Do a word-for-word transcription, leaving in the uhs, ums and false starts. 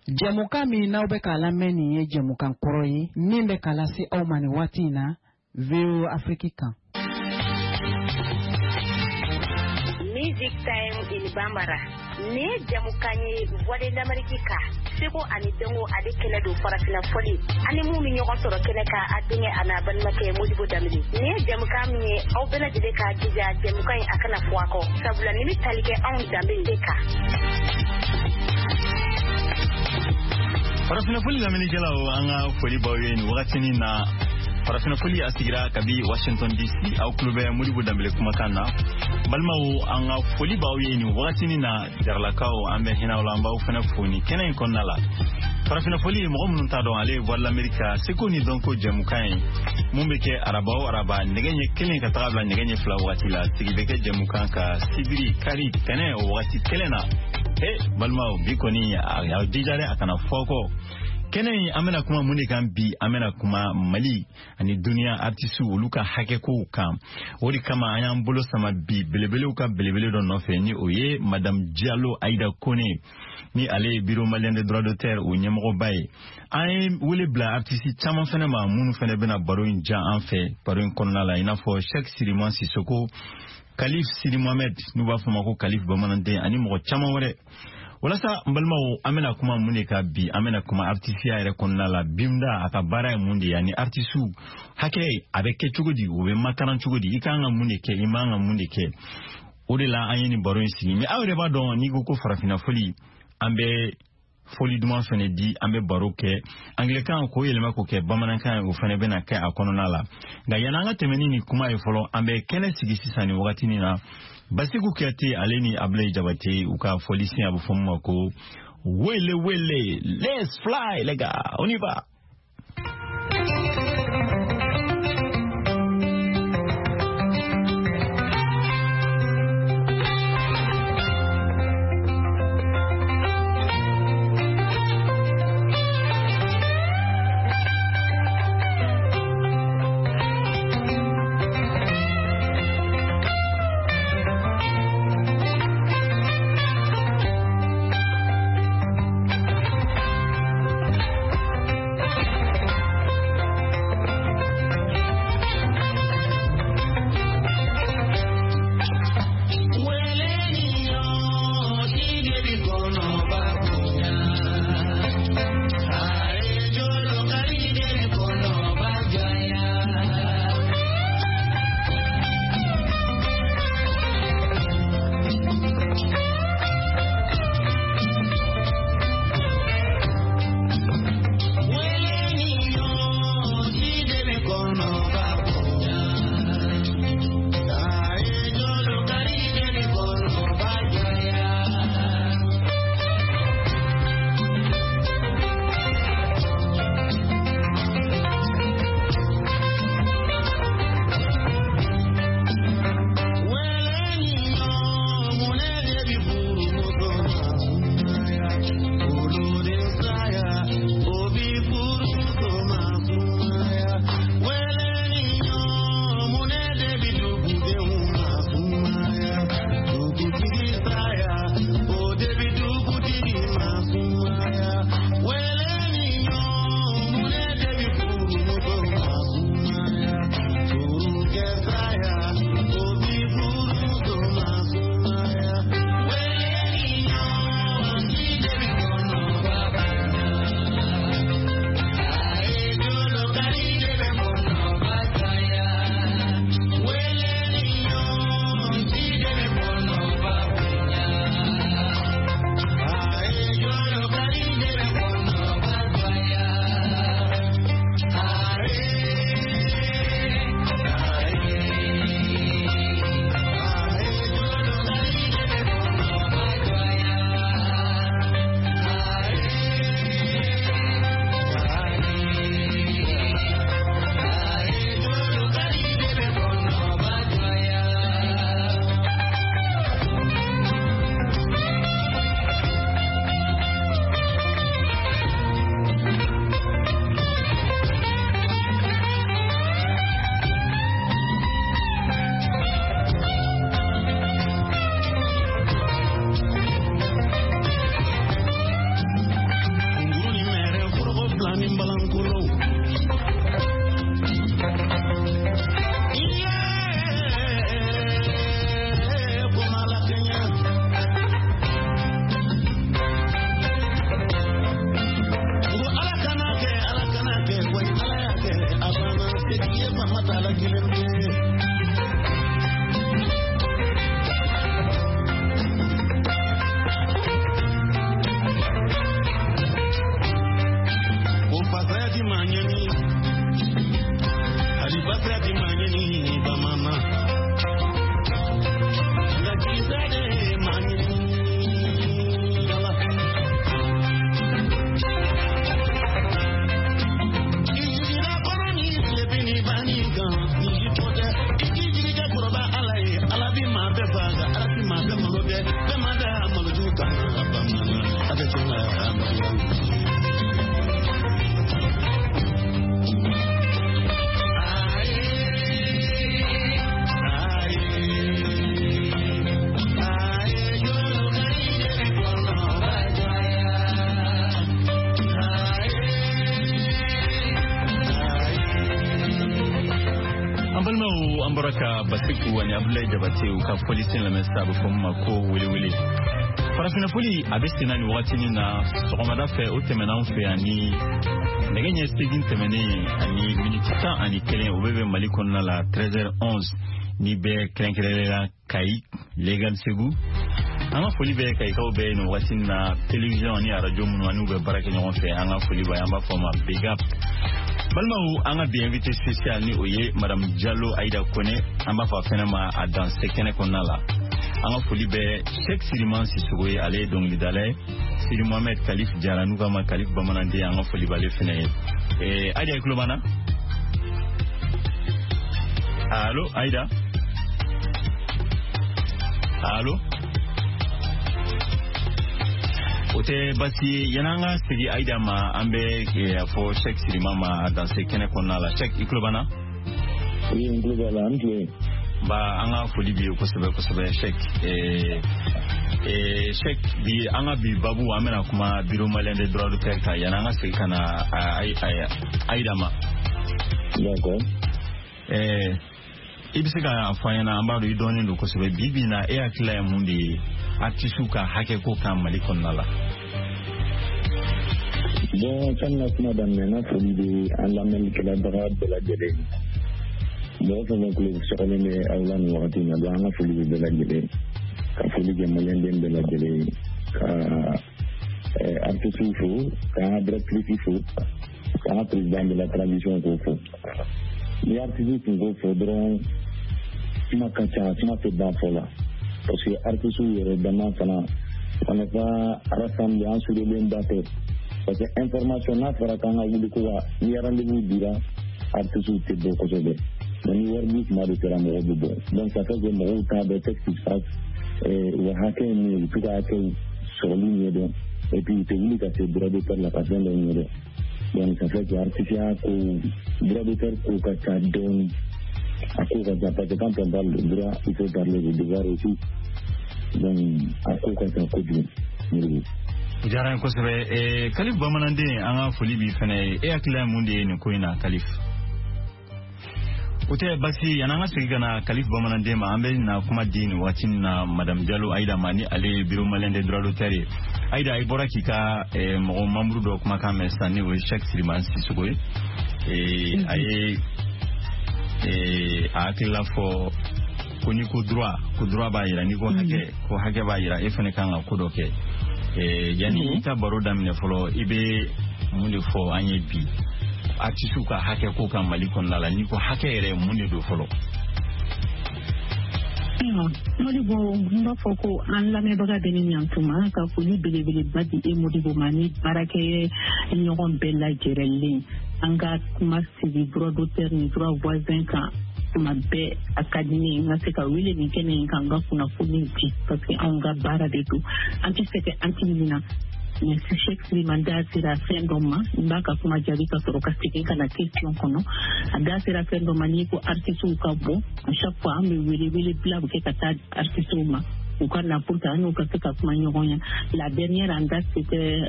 Jamuka mi n'aw bɛ k'a lamɛn nin ye jamukan kɔrɔ ye min bɛ k'a lase aw ma nin waati in na V O Afrique kan. Music Time in Bambara. Ni jamukan ye Voix de l'Amérique ka. Seko ani Dongo ale kɛlɛ don farafina fɔli. Ani mun mi ɲɔgɔn sɔrɔ kɛnɛ ka a denkɛ a n'a balimakɛ Modibo Dambele. Ni jamukan min ye aw bɛɛ lajɛlen ka jija jamukan in a kana fɔ a kɔ. Sabula ni mi tali kɛ anw Dambele de kan. Farafina foli lamɛnnikɛlaw an ka foli b'aw ye nin wagatinin na. Farafina foli a sigira kabi Washington D C aw tulo bɛ Modibo Dambele kumakan na. Balimaw an ka foli b'aw ye nin wagatinin na jaralakaw an bɛ hinɛ aw la an b'aw fana fo nin kɛnɛ in kɔnɔna la. Farafina foli mɔgɔ minnu t'a dɔn ale ye Voix de l'Amérique seko ni dɔnko jamukan ye mun bɛ kɛ araba o araba nɛgɛ ɲɛ kelen ka taga bila nɛgɛ ɲɛ fila wagati la sigi bɛ kɛ jamukan ka sibiri kari tɛnɛ o wagati kelen na. Eh balimaw bi kɔni a dija dɛ a kana fɔ kɔ. Kɛnɛ in an bɛna kuma mun de kan bi an bɛna kuma Mali ani duniya artisiw olu ka hakɛkow kan. O de kama an y'an bolo sama bi belebelew ka belebele dɔ nɔfɛ ni o ye Madame Diallo Aïda Kone ni ale ye Bureau Malien des droits d'auteur o ɲɛmɔgɔba ye. An ye wele bila artisi caman fɛnɛ ma minnu fɛnɛ bɛna baro in jan an fɛ baro in kɔnɔna la i n'a fɔ Cheikh Siriman Sissoko, Kalif Sidi Mohamed n'u b'a fɔ ma ko Kalif Bamananden ani mɔgɔ caman wɛrɛ. Walasa n balimaw an bɛna kuma mun de ka bi an bɛna kuma artisiya yɛrɛ kɔnɔna la Bimda a ka baara ye mun de ye ani artisiw hakɛ a bɛ kɛ cogo di o bɛ makaran cogo di i kan ka mun de kɛ i man ka mun de kɛ o de la an ye nin baro in sigi mais aw yɛrɛ b'a dɔn n'i ko ko farafina foli an bɛ foli duman fɛnɛ di an bɛ baro kɛ anglikan ko yɛlɛma ko kɛ bamanankan o fɛnɛ bɛna kɛ a kɔnɔna la nka yan'an ka tɛmɛ ni nin kuma ye fɔlɔ an bɛ kɛnɛ sigi sisan nin wagatinin na Basiku Kuyate ale ni Ablaye Jabate u ka foli sin a bɛ fɔ mun ma ko wele wele let's fly les gars on y va. Ambaraka Basiku and Abdullah Jabate ka police la mesa from Mako Willy Willy. Parafina Poli abestina ni watini na sokomada fe otemena mfe ani negenye stigin temene ani minitita ani kelen obebe malikon na la treize heures onze ni be krenkelela kai legal segu anga foli be kai ka obe no watini na television ni radio munu anu be baraka nyon fe anga foli ba yamba forma big up. Balmaou anga bi invité spécial ni oye madame Diallo Aïda Kone amba fa fenema a dans sekene konala anga foli be Cheikh Siliman Sissogoye ale donc lidale Sidi Mohamed Khalif Diara nouva ma Khalif bamanande anga foli bale fene eh Aïda Klobana. Allô Aïda. Allô. Ote basi yananga sigi Aïda ma ambe ke fo Cheikh Siliman ma dans sekene konala Cheikh Iklobana. Oui, Iklobana antle. Ba anga foli bi ko sebe ko sebe Cheikh eh eh Cheikh bi anga bi babu amena kuma biro malende droit de terre ka yananga sigi kana ay ay Aïda ma. D'accord. Eh ibisika afanya amba do idoni ndo ko sebe bibi na e akila ya mundi atisuka hake ko kan malikon nala. Bon, ça n'a pas d'amener foli de en la même que la droite de la guerre. Bon, ça va que le soleil est à la nuit, on a bien foli de la guerre. Quand foli de moyen de la guerre, quand artiste fou, quand directrice fou, quand président de la tradition fou. Les artistes qui faudront ma kacha, ma fait d'enfant parce que artiste est vraiment on n'est pas rassemblé en sur le même bateau. Parce que information na fara kan ha wuli ko ni rendez-vous dira artisu te do ko sobe ni warbi ma de tera mo do donc ça fait que mo ta de texte qui passe et wa haké ni tout à fait sur ligne de et puis te wuli ka se droit de faire la personne de ni donc ça fait que artificiel ko droit de faire ko ka ta don à cause de parce que quand on parle de droit il faut parler de devoir aussi donc à cause de ça ko du Jaran ko sebe e Khalif bamanande anga foli bi fene e akila munde ni koina Khalif. Ote basi yananga sigana Khalif bamanande ma ambe na kuma dini watin na madame Diallo Aïda mani ale biro malende droit d'auteur. Aïda ay boraki ka e mo membre do kuma ka mesani o Cheikh Siliman Sissogoye e ay e akila fo koni ko droit ko droit ba ira ni ko hake ko hake ba ira e fene kanga ko doke. Eh yani ita baro damne folo ibe munde fo anye bi atisuka hake ko kan malikon nala ni ko hake ere munde do folo no modibo mba foko an la me baga beni nyantuma ka fuli bele bele badi e modibo mani barake nyogon bella jerelle anga kuma sidi bro docteur ni bro voisin ka ma be académie nga se ka wile ni kene nga kuna funi ji parce que anga bara de tout anti c'était anti mina mais c'est Cheikh Siliman da sira fendoma mbaka kuma jabi ka soro kastike kana question kono da sira fendoma ni ko artiste ka bo à chaque fois me wile wile bla ke kata artiste ma ou kana pourtant nous ka ka kuma nyogonya la dernière en date c'était